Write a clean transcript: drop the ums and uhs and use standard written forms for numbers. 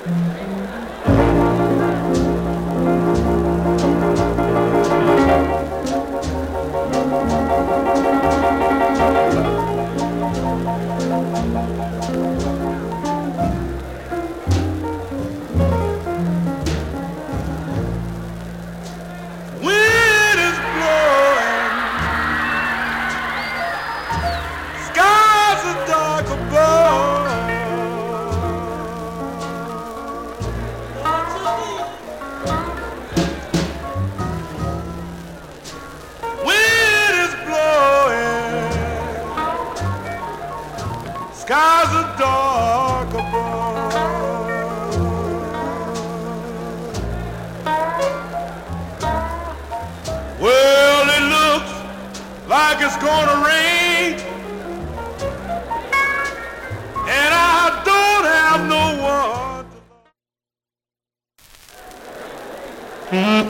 Wind is blowing, skies are dark above. Wind is blowing, skies are dark above. Well, it looks like it's gonna rain, and I don't have no one to love.